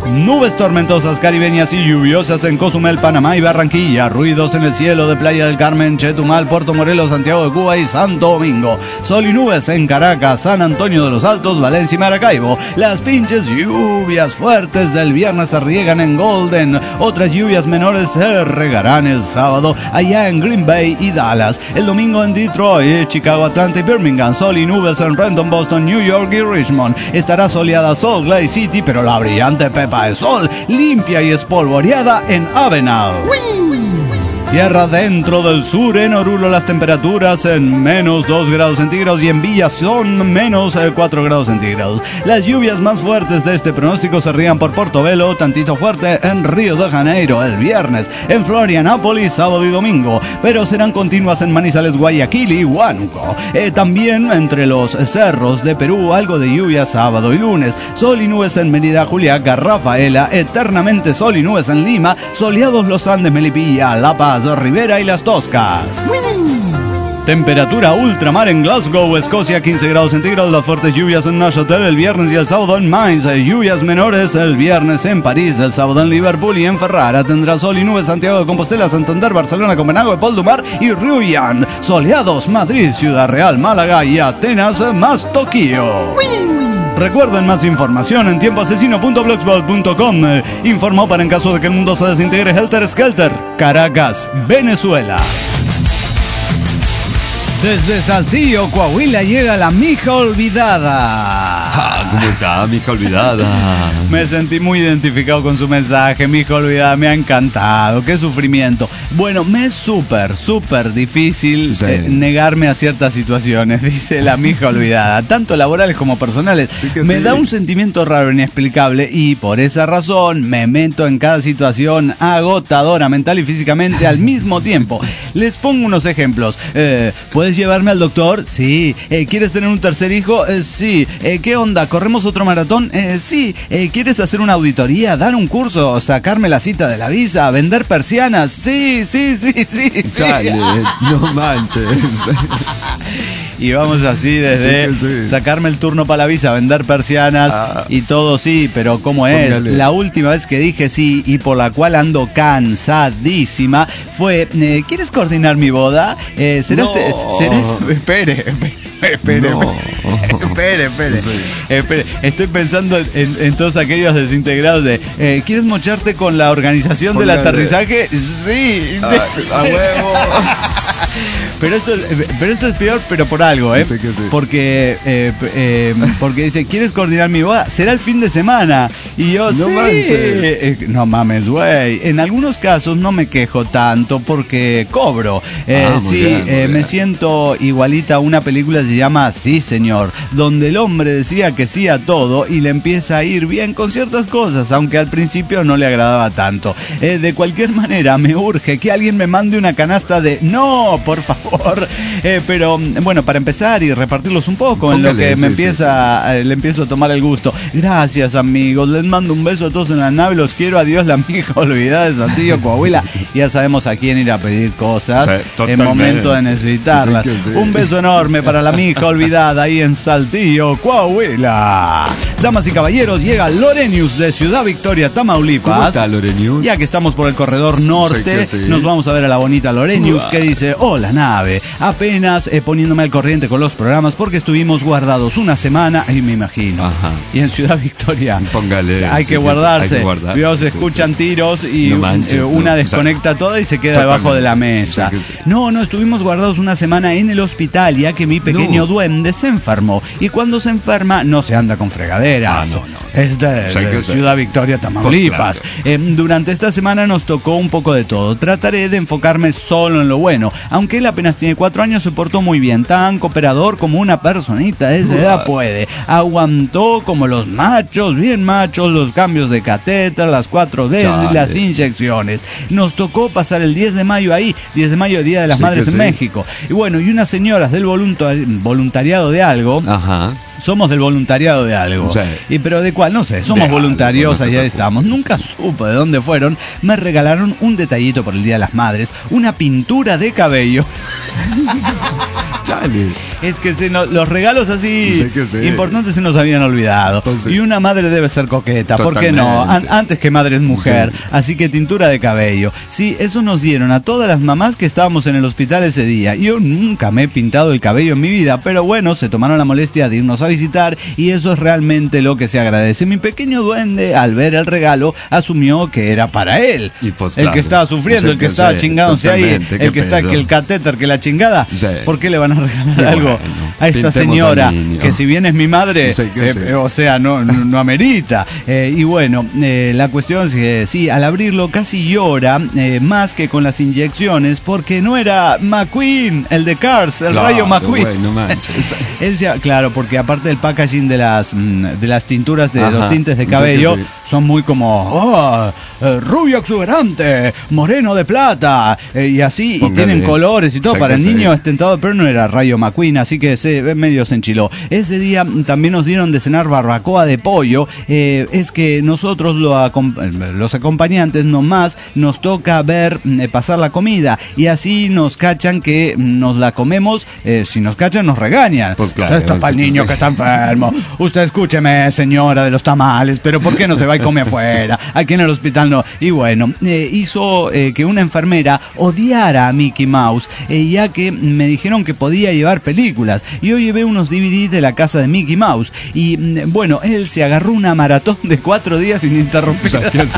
Nubes tormentosas, caribeñas y lluviosas en Cozumel, Panamá y Barranquilla. Ruidos en el cielo de Playa del Carmen, Chetumal, Puerto Morelos, Santiago de Cuba y Santo Domingo. Sol y nubes en Caracas, San Antonio de los Altos, Valencia y Maracaibo. Las pinches lluvias fuertes del viernes se riegan en Golden. Otras lluvias menores se regarán el sábado allá en Green Bay y Dallas. El domingo en Detroit, Chicago, Atlanta y Birmingham. Sol y nubes en Renton, Boston, New York y Richmond. Estará soleada Salt Lake City, pero la brillante pepa de sol limpia y espolvoreada en Avenal. Tierra dentro del sur, en Oruro las temperaturas en menos dos grados centígrados y en Villa son menos cuatro grados centígrados. Las lluvias más fuertes de este pronóstico se rían por Portobelo, tantito fuerte en Río de Janeiro el viernes, en Florianópolis sábado y domingo, pero serán continuas en Manizales, Guayaquil y Huánuco. Eh, también entre los cerros de Perú algo de lluvia sábado y lunes, sol y nubes en Mérida, Juliaca, Rafaela, eternamente sol y nubes en Lima, soleados los Andes, Melipilla, La Paz, Rivera y Las Toscas. Temperatura ultramar en Glasgow, Escocia, quince grados centígrados. Las fuertes lluvias en Neuchâtel el viernes y el sábado en Mainz. Lluvias menores el viernes en París, el sábado en Liverpool y en Ferrara. Tendrá sol y nubes Santiago de Compostela, Santander, Barcelona, Copenhague, Pol de Mar y Ruyan. Soleados Madrid, Ciudad Real, Málaga y Atenas más Tokio. Recuerden más información en tiempo asesino punto blogspot punto com. Eh, informó para en caso de que el mundo se desintegre Helter Skelter. Caracas, Venezuela. Desde Saltillo, Coahuila, llega la mija olvidada. Ah, ¿cómo está, mija olvidada? Me sentí muy identificado con su mensaje, mija olvidada, me ha encantado, qué sufrimiento. Bueno, me es súper, súper difícil sí. eh, negarme a ciertas situaciones, dice la mija olvidada, tanto laborales como personales. Sí me sí. da un sentimiento raro, inexplicable, y por esa razón me meto en cada situación agotadora, mental y físicamente al mismo tiempo. Les pongo unos ejemplos. Eh, ¿Puedes llevarme al doctor? Sí. Eh, ¿Quieres tener un tercer hijo? Eh, sí. Eh, ¿Qué onda? ¿Corremos otro maratón? Eh, sí. Eh, ¿Quieres hacer una auditoría? ¿Dar un curso? ¿Sacarme la cita de la visa? ¿Vender persianas? Sí, sí, sí, sí. Chale, sí. no manches. Y vamos así desde sí, sí. sacarme el turno para la visa, vender persianas ah, y todo sí, pero ¿cómo es? Póngale. La última vez que dije sí y por la cual ando cansadísima fue, eh, ¿quieres coordinar mi boda? Eh, ¿será no. este, será este, espere, espere. Espere, no. espere, espere, sí. espere. Estoy pensando en, en todos aquellos desintegrados de eh, ¿quieres mocharte con la organización Póngale. del aterrizaje? Sí. A, a huevo. Pero esto, pero esto es peor, pero por algo, ¿eh? Sí que sí. Porque, eh, eh, porque dice, ¿quieres coordinar mi boda? Será el fin de semana. Y yo, no sí. manches. Eh, no mames, güey. En algunos casos no me quejo tanto porque cobro. Eh, ah, sí, bien, eh, me siento igualita a una película que se llama Sí, señor, donde el hombre decía que sí a todo y le empieza a ir bien con ciertas cosas, aunque al principio no le agradaba tanto. Eh, de cualquier manera, me urge que alguien me mande una canasta de no, por favor. Eh, pero bueno, para empezar y repartirlos un poco Póngale, en lo que me sí, empieza, sí, sí. le empiezo a tomar el gusto. Gracias, amigos. Les mando un beso a todos en la nave. Los quiero. Adiós, la mija olvidada de Saltillo, Coahuila. Ya sabemos a quién ir a pedir cosas o sea, en momento de necesitarlas. Sí sí. Un beso enorme para la mija olvidada ahí en Saltillo, Coahuila. Damas y caballeros, llega Lorenius de Ciudad Victoria, Tamaulipas. ¿Cómo está Lorenius? Ya que estamos por el corredor norte, sí sí. nos vamos a ver a la bonita Lorenius, que dice: hola nave, apenas eh, poniéndome al corriente con los programas porque estuvimos guardados una semana y me imagino. Ajá. Y en Ciudad Victoria Póngale, o sea, hay, sí, que guardarse. hay que guardar. Dios, se escuchan sí, tiros y no manches, eh, una no. desconecta o sea, toda y se queda totalmente debajo de la mesa. Sí, sí. No, no, estuvimos guardados una semana en el hospital ya que mi pequeño no. duende se enfermó. Y cuando se enferma no se anda con fregaderas. Ah, no, no. Es de, o sea, de Ciudad Victoria, Tamaulipas. Pues claro. eh, durante esta semana nos tocó un poco de todo. Trataré de enfocarme solo en lo bueno. Aunque él apenas tiene cuatro años, se portó muy bien. Tan cooperador como una personita de esa edad puede. Aguantó como los machos, bien machos, los cambios de catéter, las cuatro veces, Chale. las inyecciones. Nos tocó pasar el diez de mayo ahí. diez de mayo, Día de las sí Madres en sí. México. Y bueno, y unas señoras del voluntari- voluntariado de algo. Ajá. Somos del voluntariado de algo. Sí. Y pero de cuál, no sé, somos de voluntarios, algo, no allá estamos. Nunca sí. supe de dónde fueron. Me regalaron un detallito por el Día de las Madres, una pintura de cabello. Chale. Es que se no, los regalos así Sé que sé. importantes se nos habían olvidado. Entonces, y una madre debe ser coqueta, ¿por qué totalmente. no? An- antes que madre es mujer. Sí. Así que tintura de cabello. Sí, eso nos dieron a todas las mamás que estábamos en el hospital ese día. Yo nunca me he pintado el cabello en mi vida, pero bueno, se tomaron la molestia de irnos a visitar y eso es realmente lo que se agradece. Mi pequeño duende, al ver el regalo, asumió que era para él. Y pues, el claro, que estaba sufriendo, sé el que que estaba sé, chingándose ahí, totalmente, el qué que está pedo. que el catéter, que la chingada. Sí. ¿Por qué le van a regalar Qué algo bueno. a esta Pintemos señora al niño. que si bien es mi madre, Sí, que eh, sí. o sea, no, no, no amerita? Eh, y bueno, eh, la cuestión es que sí, al abrirlo casi llora, eh, más que con las inyecciones, porque no era McQueen, el de Cars, el Claro, rayo McQueen. güey, no manches. Él decía, claro, porque aparte del packaging de las mm, de las tinturas de Ajá, los tintes de sí cabello que sí. son muy como oh, eh, rubio exuberante, moreno de plata, eh, y así, Póngale. y tienen colores y todo. Sí Para que el niño sí. es tentador, pero no era Rayo McQueen, así que se medio se enchiló. Ese día mm, también nos dieron de cenar barbacoa de pollo. Eh, es que nosotros lo acom- los acompañantes nomás nos toca ver mm, pasar la comida y así nos cachan que mm, nos la comemos. Eh, si nos cachan nos regañan. Pues claro, O sea, esto es para el sí, niño sí. que está enfermo. Usted escúcheme, señora de los tamales, pero ¿por qué no se va y come afuera? Aquí en el hospital no. Y bueno, eh, hizo eh, que una enfermera odiara a Mickey Mouse, eh, ya que me dijeron que podía llevar películas. Y yo llevé unos D V D de la casa de Mickey Mouse. Y mm, bueno, él se agarró una maratón de cuatro días O ininterrumpida. sea, ¿qué sé?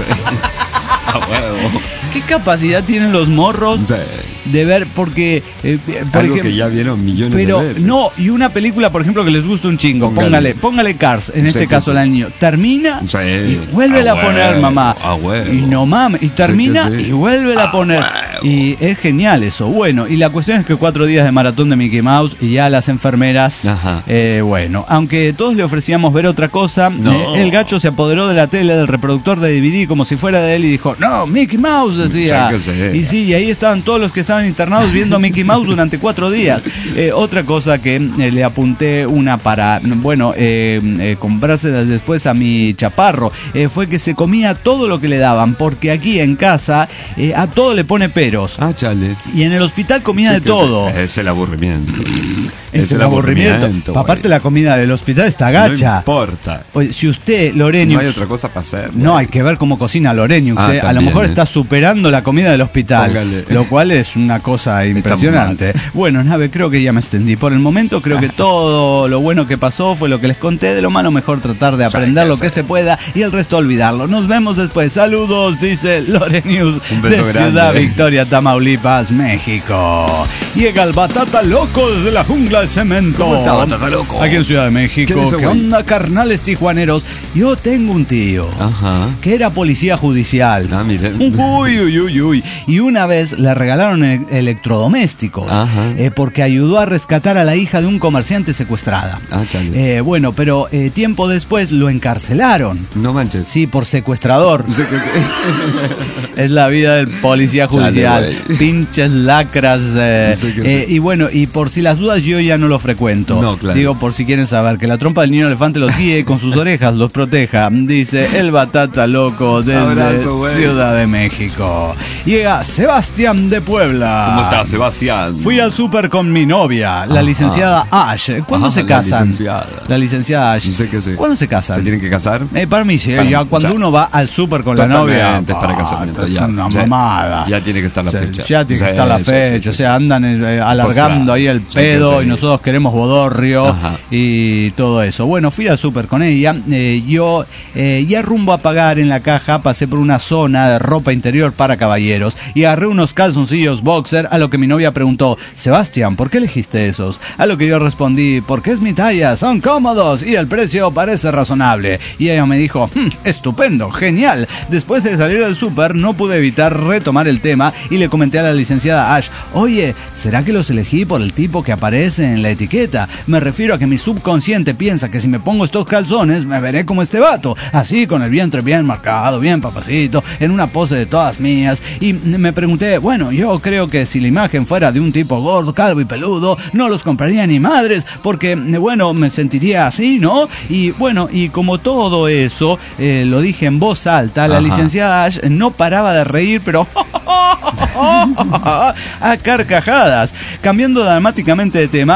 A huevo. ¿Qué capacidad tienen los morros Sí. de ver? Porque, eh, por Algo ejemplo, que ya vieron millones pero de veces. no, y una película, por ejemplo, que les gusta un chingo, póngale, Póngale. póngale Cars, en Sí, este que caso sí. al niño, termina Sí. y vuelve A a poner, huevo, mamá, a huevo. y no mames, y termina Sí que sí. y vuelve a A poner, huevo. y es genial eso. Bueno, y la cuestión es que cuatro días de maratón de Mickey Mouse y ya las enfermeras, Ajá. eh, bueno, aunque todos le ofrecíamos ver otra cosa, No. eh, el gacho se apoderó de la tele, del reproductor de D V D como si fuera de él y dijo, no, Mickey Mouse, decía. Sí que sí. Y sí, y ahí estaban todos los que estaban internados viendo a Mickey Mouse durante cuatro días. Eh, otra cosa que eh, le apunté una para, bueno, eh, eh, comprárselas después a mi chaparro, eh, fue que se comía todo lo que le daban, porque aquí en casa eh, a todo le pone peros. Ah, chale. Y en el hospital comía Sí de que todo. Es, es el aburrimiento. Es el aburrimiento. güey. Aparte la comida del hospital está No gacha. importa. Oye, si usted, Lorenius, No hay otra cosa para hacer. no, güey. hay que ver cómo cocina Lorenius. Ah, eh. A lo también, mejor eh. está superando la comida del hospital. Póngale. Lo cual es una cosa impresionante. Bueno, Nave, creo que ya me extendí. Por el momento creo que todo lo bueno que pasó fue lo que les conté. De lo malo mejor tratar de aprender Sí, lo sí. que se pueda y el resto olvidarlo. Nos vemos después. Saludos, dice Lorenius Un de beso grande. Ciudad Victoria, Tamaulipas, México. Llega el Batata Loco desde la jungla de cemento. ¿Cómo está, Batata Loco? Aquí en Ciudad de ¿Qué México. dice, ¿Qué güey? onda, carnales tijuaneros? Yo tengo un tío Ajá. que era policía judicial. Ah, miren. Uy, uy, uy, uy. Y una vez le regalaron e- electrodomésticos Ajá. eh, porque ayudó a rescatar a la hija de un comerciante secuestrada. Ah, chale. Eh, bueno, pero eh, tiempo después lo encarcelaron. No manches. Sí, por secuestrador. Sé que sí. Es la vida del policía Chale, judicial. güey. Pinches lacras. eh, Sí que eh, sí. y bueno, y por si las dudas, yo ya no lo frecuento. No, claro. Digo, por si quieren saber, que la trompa del niño elefante los guíe y con sus orejas los proteja. Dice el Batata Loco desde Abrazo, güey. Ciudad de México. Llega Sebastián de Puebla. ¿Cómo estás, Sebastián? Fui al súper con mi novia, la Ajá. licenciada Ash. ¿Cuándo Ajá, se la casan? licenciada. La licenciada Ash. No sé qué sé. ¿Cuándo se casan? ¿Se tienen que casar? Eh, para mí sí, Para- ya cuando o sea, uno va al súper con la novia, Totalmente, es para ah, casamiento, es ya. una O sea, mamada. ya tiene que estar la O sea, fecha. Ya tiene que Sí, estar la sí, fecha, sí, o sí. sea, andan eh, alargando claro. ahí el Sí, pedo que sí. y nosotros queremos bodorrio Ajá. y todo eso. Bueno, fui al súper con ella, eh, yo eh, ya rumbo a pagar en la caja, pasé por una zona de ropa interior para caballeros y agarré unos calzoncillos boxer, a lo que mi novia preguntó, Sebastián, ¿por qué elegiste esos? A lo que yo respondí, porque es mi talla, son cómodos y el precio parece razonable. Y ella me dijo, "Hmm, estupendo, genial. Después de salir del súper no pude evitar retomar el tema y le comenté a la licenciada Ash, oye, ¿será que los elegí por el tipo que aparece en la etiqueta? Me refiero a que mi subconsciente piensa que si me pongo estos calzones me veré como este vato, así con el vientre bien marcado, bien papacito, en una pose de todas mías. Y me pregunté, bueno, yo creo que si la imagen fuera de un tipo gordo, calvo y peludo, no los compraría ni madres, porque, bueno, me sentiría así, ¿no? Y bueno, y como todo eso, eh, lo dije en voz alta, la Ajá. licenciada Ash no paraba de reír, pero a carcajadas. Cambiando dramáticamente de tema,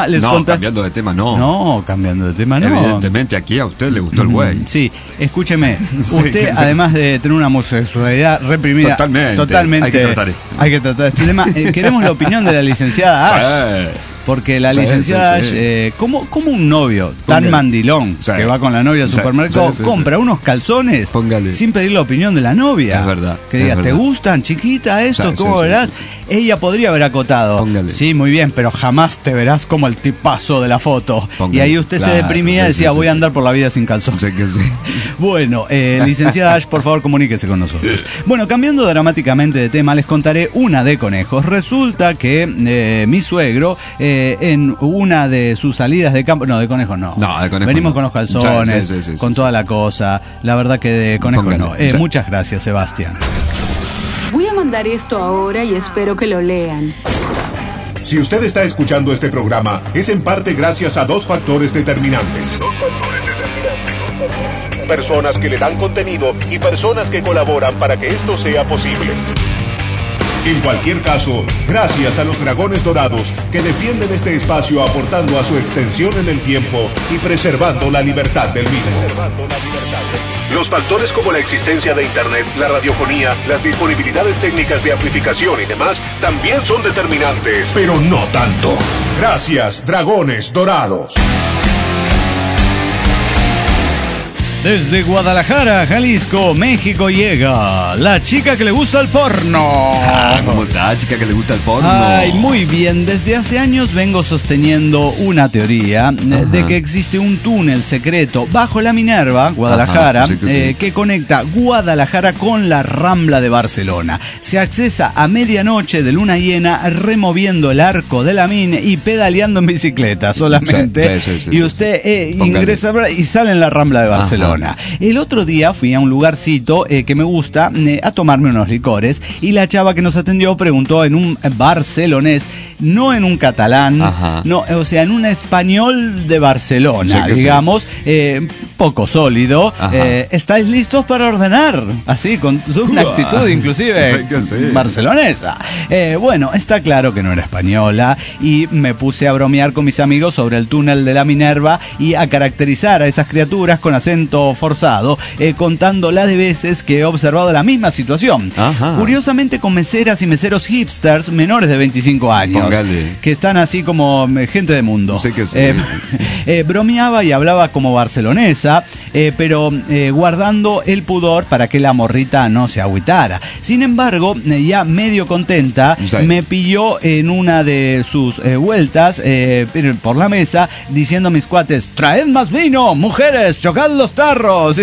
tema, les No, contaré... cambiando de tema, no. No, cambiando de tema, no. Evidentemente, aquí a usted le gustó el güey. Sí, escúcheme, Sí, usted sí. además de tener una homosexualidad reprimida, Totalmente. totalmente Hay que tratar este tema. hay que tratar este tema. Eh, queremos la opinión de la licenciada Ash. Sí. Porque la Sí, licenciada sí, sí. Ash, eh, ¿cómo, cómo un novio tan Póngale. mandilón Sí. que va con la novia al Sí, supermercado sí, sí, compra sí. unos calzones Póngale. sin pedir la opinión de la novia? Es verdad, Que es diga, ¿te verdad. gustan, chiquita, esto? Sí, ¿Cómo sí, sí, verás? sí, Ella podría haber acotado. Póngale. Sí, muy bien, pero jamás te verás como el tipazo de la foto. Póngale. Y ahí usted se Claro, deprimía y sí, decía, sí, voy sí, a andar sí. por la vida sin calzones. Sé que sí. Bueno, eh, licenciada Ash, por favor, comuníquese con nosotros. Bueno, cambiando dramáticamente de tema, les contaré una de conejos. Resulta que eh, mi suegro, eh, en una de sus salidas de campo... No, de conejos no. No, de conejos Venimos no. con los calzones, Sí, sí, sí, sí, con sí, toda sí. la cosa. La verdad que de conejos Póngale. no. Eh, Sí. Muchas gracias, Sebastián. Voy a mandar esto ahora y espero que lo lean. Si usted está escuchando este programa, es en parte gracias a dos factores determinantes. Personas que le dan contenido y personas que colaboran para que esto sea posible. En cualquier caso, gracias a los Dragones Dorados que defienden este espacio aportando a su extensión en el tiempo y preservando la libertad del mismo. Los factores como la existencia de Internet, la radiofonía, las disponibilidades técnicas de amplificación y demás también son determinantes, pero no tanto. Gracias, Dragones Dorados. Desde Guadalajara, Jalisco, México llega la chica que le gusta el porno. Ah, ¿cómo está, chica que le gusta el porno? Ay, muy bien. Desde hace años vengo sosteniendo una teoría eh, de que existe un túnel secreto bajo la Minerva, Guadalajara, Ajá, sí que sí. eh, que conecta Guadalajara con la Rambla de Barcelona. Se accesa a medianoche de luna llena removiendo el arco de la Min y pedaleando en bicicleta solamente. Sí, sí, sí, sí, y sí, usted eh, Póngale. ingresa y sale en la Rambla de Barcelona. Ajá. El otro día fui a un lugarcito eh, que me gusta eh, a tomarme unos licores y la chava que nos atendió preguntó en un barcelonés, no en un catalán, Ajá. no, o sea, en un español de Barcelona, Sí que digamos, eh, poco sólido. Ajá. Eh, ¿Estáis listos para ordenar? Así, con una Uah. actitud inclusive Sí que sí. barcelonesa. Eh, bueno, está claro que no era española y me puse a bromear con mis amigos sobre el túnel de la Minerva y a caracterizar a esas criaturas con acento forzado, eh, contando las de veces que he observado la misma situación. Ajá. Curiosamente con meseras y meseros hipsters menores de veinticinco años. Póngale. Que están así como eh, gente de mundo. Sí que sí. Eh, eh, bromeaba y hablaba como barcelonesa, eh, pero eh, guardando el pudor para que la morrita no se agüitara. Sin embargo, eh, ya medio contenta, Sí. me pilló en una de sus eh, vueltas eh, por la mesa diciendo a mis cuates, traed más vino, mujeres, chocad los tarros.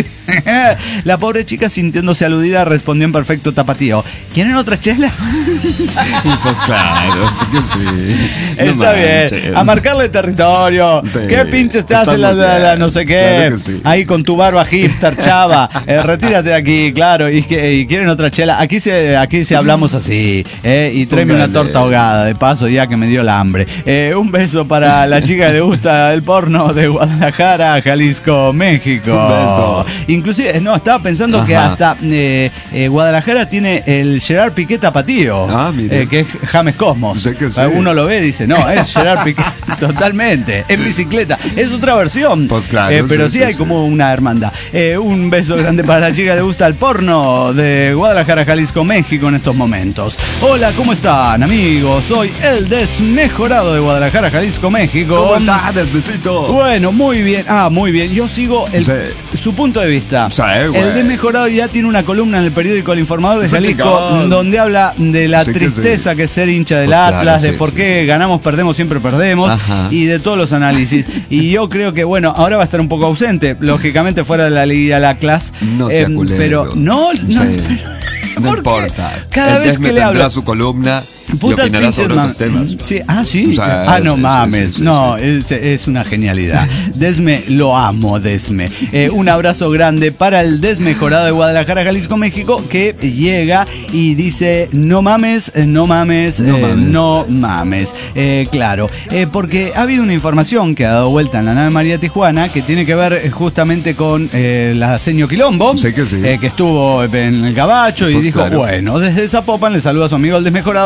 La pobre chica, sintiéndose aludida, respondió en perfecto tapatío, ¿quieren otra chela? Y pues claro, sí que sí. No Está manches. bien, a marcarle territorio. Sí, ¿Qué pinches te está hace la, muy la- la bien. no sé qué? Claro que sí. Ahí con tu barba hipster, chava. Eh, retírate de aquí, claro. Y, que- y quieren otra chela. Aquí se, aquí se hablamos así. Eh, y tráeme una Póngale. torta ahogada, de paso, ya que me dio la hambre. Eh, un beso para la chica que le gusta el porno de Guadalajara, Jalisco, México. Un beso. Inclusive, no, estaba pensando que Ajá. hasta eh, eh, Guadalajara tiene el Gerard Piqué tapatío. Ah, mire. eh, que es James Cosmos. Sé que sí. Uno lo ve y dice, no, es Gerard Piqué. Totalmente, en bicicleta. Es otra versión. Pues claro, Eh, pero sí, sí, sí, hay sí. como una hermandad. Eh, un beso grande para la chica que le gusta el porno de Guadalajara, Jalisco, México en estos momentos. Hola, ¿cómo están, amigos? Soy el desmejorado de Guadalajara, Jalisco, México. ¿Cómo está, desbesito? Bueno, muy bien. Ah, muy bien. Yo sigo el- Sí. su punto de vista. Sí, güey. El desmejorado ya tiene una columna en el periódico El Informador de Sí, Jalisco chingón. donde habla de la Sí que tristeza sí. que es ser hincha del Pues claro, Atlas, de sí, por sí, qué sí. ganamos, perdemos, siempre perdemos Ajá. y de todos los análisis. Y yo creo que, bueno, ahora va a estar un poco ausente, lógicamente fuera de la Liga la clase. No sea culero. Pero no, no, Sí. pero- No ¿por qué? importa. Cada El vez Desme que le tendrá hablo. su columna y Putas opinará pinches sobre mam- otros temas. Sí, ah, sí. O sea, ah, no sí, sí, mames. sí, sí, no, sí. Es, es una genialidad. Desme, lo amo, Desme. Eh, un abrazo grande para el desmejorado de Guadalajara, Jalisco, México, que llega y dice: no mames, eh, no mames, No eh, mames. no mames. Eh, claro, eh, porque ha habido una información que ha dado vuelta en la nave María Tijuana que tiene que ver eh, justamente con eh, la seño Quilombo, Sí que sí. eh, que estuvo en el Gabacho y Pues dijo: claro. bueno, desde Zapopan le saluda a su amigo el desmejorado que está acá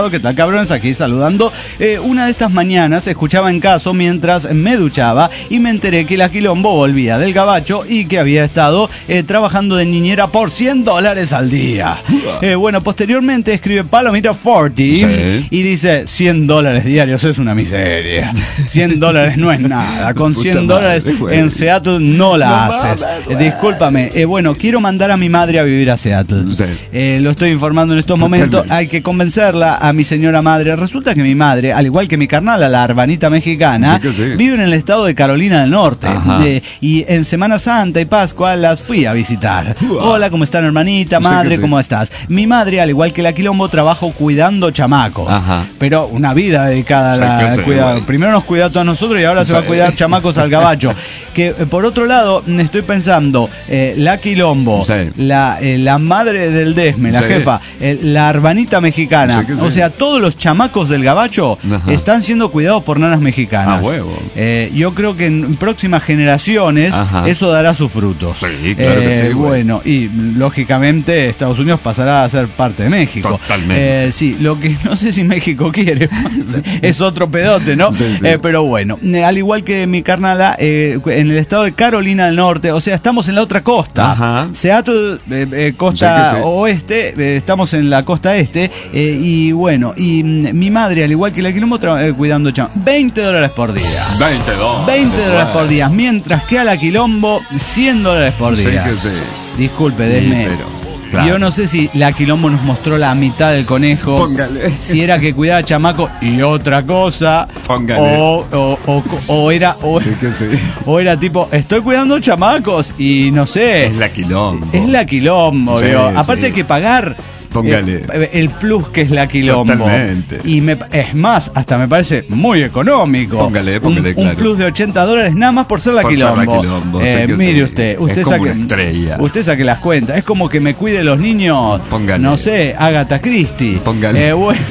cabrones, aquí saludando. Eh, una de estas mañanas escuchaba En Caso mientras me duchaba y me enteré que la Quilombo volvía del gabacho y que había estado eh, trabajando de niñera por cien dólares al día. Eh, bueno, posteriormente escribe Palomita cuarenta sí. y dice cien dólares diarios es una miseria. cien dólares no es nada. Con cien dólares en Seattle no la no haces. Mames, Discúlpame. Eh, bueno, quiero mandar a mi madre a vivir a Seattle. Sí. Eh, lo estoy informando en estos Totalmente. momentos. Hay que convencerla a mi señora madre. Resulta que mi madre, al igual que mi carnal, a la hermanita mexicana, sí sí. vive en el estado de Carolina del Norte. Eh, y en Semana Santa y Pascua las fui a visitar. Uh, Hola, ¿cómo están, hermanita? Madre, sí ¿cómo sí. estás? Mi madre, al igual que la Quilombo, trabajo cuidando chamacos. Ajá. Pero una vida dedicada a la sí, cuidado. Sí, Primero nos cuida a todos nosotros y ahora sí. se va a cuidar chamacos al gabacho. Que eh, por otro lado, estoy pensando, eh, la Quilombo, sí. la, eh, la madre del Desme, la sí. jefa, eh, la hermanita mexicana, sí sí. o sea, todos los chamacos del gabacho Ajá. están siendo cuidados por nanas mexicanas. Ah, huevo. Eh, yo creo que en próximas generaciones Ajá. eso dará sus frutos. Sí, claro eh, que sí. Bueno, y lógicamente Estados Unidos pasará a ser parte de México. Totalmente. Eh, sí, lo que no sé si México quiere es otro pedote, ¿no? Sí, sí. Eh, pero bueno, eh, al igual que mi carnala, eh, en el estado de Carolina del Norte, o sea, estamos en la otra costa. Ajá. Seattle, eh, eh, costa sí sí. oeste, eh, estamos en la costa este, eh, y bueno, y mm, mi madre, al igual que la Quilombo, eh, cuidando cham, veinte dólares por día. veinte dólares. veinte dólares por día, mientras que a la Quilombo, cien dólares por día. Sí que sí. Disculpe, Desme. Sí, pero... Claro. Yo no sé si la Quilombo nos mostró la mitad del conejo. Póngale. Si era que cuidaba a chamaco y otra cosa. Póngale. O, o, o, o era. O, sí que sí. o era tipo, estoy cuidando chamacos y no sé. Es la Quilombo. Es la Quilombo, sí, digo. Aparte sí. hay que pagar. Póngale. Eh, el plus que es la Quilombo. Totalmente. Y me, es más, hasta me parece muy económico. Póngale, póngale, un, claro. Un plus de ochenta dólares nada más por ser la por Quilombo. Ser la Quilombo. Eh, mire sí. usted, usted es como saque, una estrella. Usted saque las cuentas. Es como que me cuide los niños. Póngale. No sé, Agatha Christie. Póngale. Eh, bueno.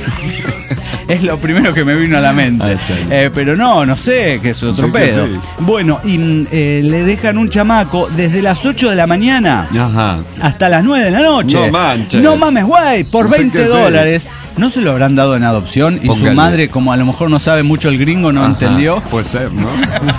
Es lo primero que me vino a la mente. Ah, eh, pero no, no sé, que es otro sí, pedo. Sí. Bueno, y eh, le dejan un chamaco desde las ocho de la mañana Ajá. hasta las nueve de la noche. No manches. No mames, güey, por no veinte dólares. ¿No se lo habrán dado en adopción? Y Póngale. Su madre, como a lo mejor no sabe mucho el gringo, no Ajá. entendió. Puede ser, ¿no?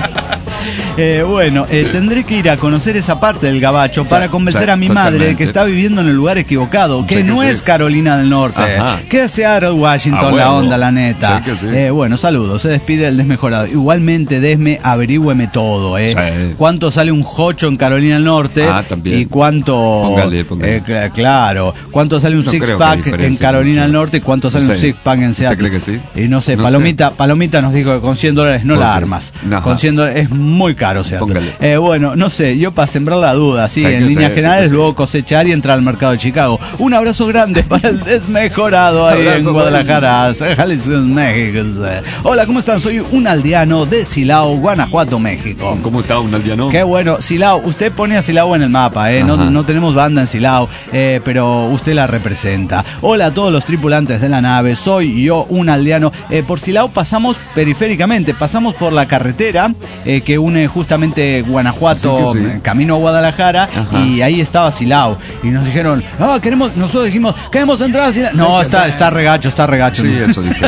Eh, bueno, eh, tendré que ir a conocer esa parte del gabacho para convencer a mi madre de que está viviendo en el lugar equivocado, que sí, no que es sí. Carolina del Norte, Ajá. que es Seattle, Washington, ah, bueno. la onda, la neta. Sí, sí. Eh, bueno, saludos, se despide el desmejorado. Igualmente, Desme, averígüeme todo, ¿eh? Sí. ¿Cuánto sale un jocho en Carolina del Norte? Ah, también. Y cuánto... Póngale, póngale. Eh, cl- claro, ¿cuánto sale un no six-pack en Carolina del Norte y cuánto sale sí. un six-pack en Seattle? ¿Usted cree que sí? Y no sé, no Palomita, sé. Palomita nos dijo que con cien dólares no con la armas. Ajá. Con cien dólares es muy caro. O sea, eh, bueno, no sé, yo para sembrar la duda, sí, en líneas sé, generales, sí, luego sí. cosechar y entrar al mercado de Chicago. Un abrazo grande para el desmejorado ahí abrazo en Guadalajara, Jalisco, México. Hola, ¿cómo están? Soy un aldeano de Silao, Guanajuato, México. ¿Cómo está un aldeano? Qué bueno, Silao, usted pone a Silao en el mapa, eh, no, no tenemos banda en Silao, eh, pero usted la representa. Hola a todos los tripulantes de la nave, soy yo, un aldeano. Eh, por Silao pasamos periféricamente, pasamos por la carretera eh, que une justamente Guanajuato, sí sí. camino a Guadalajara, Ajá. y ahí estaba Silao. Y nos dijeron, ah, queremos, nosotros dijimos, queremos entrar a Silao. No, sí, está, está regacho, está regacho. Sí, eso dije.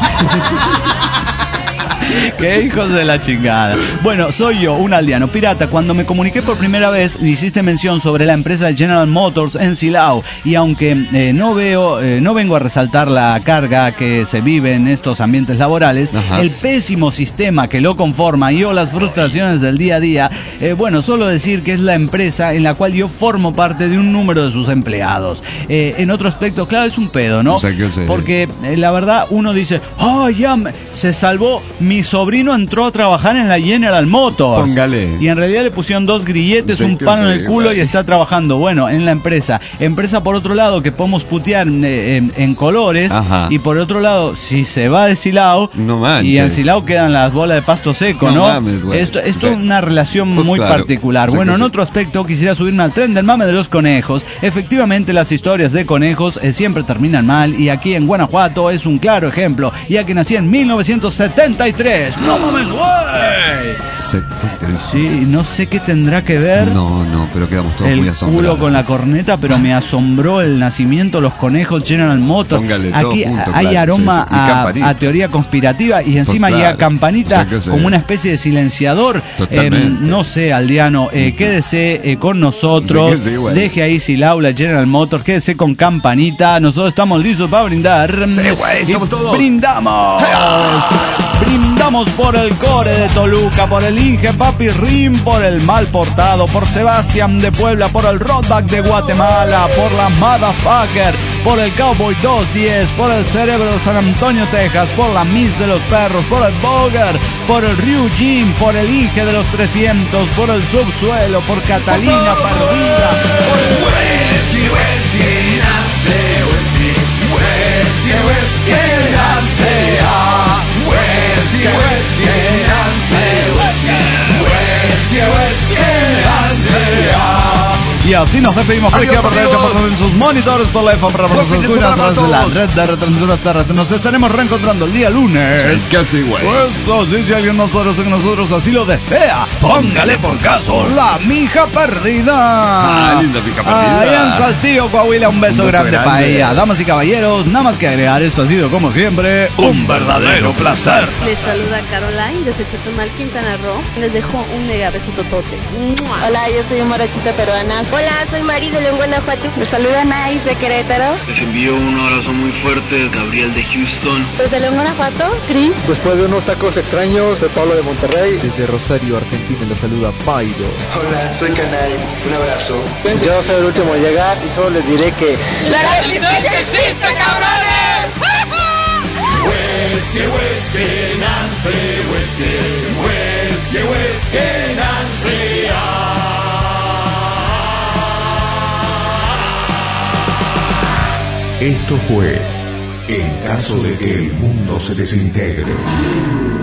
Qué hijos de la chingada. Bueno, soy yo, un aldeano pirata. Cuando me comuniqué por primera vez, hiciste mención sobre la empresa de General Motors en Silao. Y aunque eh, no veo, eh, no vengo a resaltar la carga que se vive en estos ambientes laborales, Ajá. el pésimo sistema que lo conforma y o las frustraciones del día a día, eh, bueno, solo decir que es la empresa en la cual yo formo parte de un número de sus empleados. Eh, en otro aspecto, claro, es un pedo, ¿no? O sea, que sé. Porque eh, la verdad, uno dice, oh, ya me, se salvó mi Mi sobrino entró a trabajar en la General Motors. Póngale. Y en realidad le pusieron dos grilletes, sí, un palo en el culo, y está trabajando, bueno, en la empresa. Empresa, por otro lado, que podemos putear eh, en, en colores. Ajá. Y por otro lado, si se va de Silao, no manches. Y en Silao quedan las bolas de pasto seco, ¿no? ¿no? Mames, esto esto sí. es una relación pues muy claro. particular. Bueno, en sí. otro aspecto, quisiera subirme al tren del mame de los conejos. Efectivamente, las historias de conejos eh, siempre terminan mal. Y aquí en Guanajuato es un claro ejemplo, ya que nací en mil novecientos setenta y tres. tres. ¡No mames, güey! setenta y tres. Sí, no sé qué tendrá que ver. No, no, pero quedamos todos el muy asombrados. culo con la corneta, pero me asombró el nacimiento, los conejos General Motors. Póngale todo Aquí junto, hay claro, aroma sí, sí. Y a, campanita. a teoría conspirativa y encima Pues llega claro. campanita O sea que se- como una especie de silenciador. Totalmente. Eh, no sé, Aldeano, eh, quédese eh, con nosotros. Sí, que sí, güey. Deje ahí Silaula General Motors, quédese con campanita. Nosotros estamos listos para brindar. Sí, güey, estamos Y todos. Brindamos. Brindamos por el Core de Toluca, por el Inge Papi Rim, por el Mal Portado, por Sebastián de Puebla, por el Roadback de Guatemala, por la Motherfucker, por el Cowboy doscientos diez, por el Cerebro de San Antonio, Texas, por la Miss de los Perros, por el Boger, por el Ryu Jim, por el Inge de los trescientos, por el Subsuelo, por Catalina Perdida, por el Whisky, Whisky, Nancy, Whisky, Whisky, Whisky, Nancy, ah, Whisky, Whisky, Nancy, Whisky, Whisky, Whisky, Nancy, ah. Y así nos despedimos por Adiós, aquí, por derecha, amigos. por en sus monitores, por la F M, por Buen fin de sus semana a través de para la todos. red de retransmisoras terrestres. Nos estaremos reencontrando el día lunes. Es que sí, güey. Pues así, si alguien más poderoso que nosotros así lo desea, póngale por caso la mija perdida. Ah, linda mija perdida. Allá en Saltillo, Coahuila, un beso, Un beso grande, grande. para ella. Damas y caballeros, nada más que agregar, esto ha sido como siempre un verdadero placer. Les saluda Caroline desde Chetumal, Quintana Roo. Les dejo un mega beso totote. ¡Mua! Hola, yo soy Morochita Peruana. Hola, soy Mari de León, Guanajuato. Les saluda Nais de Querétaro. Les envío un abrazo muy fuerte, Gabriel de Houston. Desde León, Guanajuato, Cris. Después de unos tacos extraños, soy Pablo de Monterrey. Desde Rosario, Argentina, los saluda Pairo. Hola, soy Canal. Un abrazo. Yo soy el último en llegar y solo les diré que... ¡La resistencia existe, cabrones! Whiskey, whiskey, Nancy, whiskey, whiskey, whiskey, Nancy. Ah. Esto fue En caso de que el mundo se desintegre.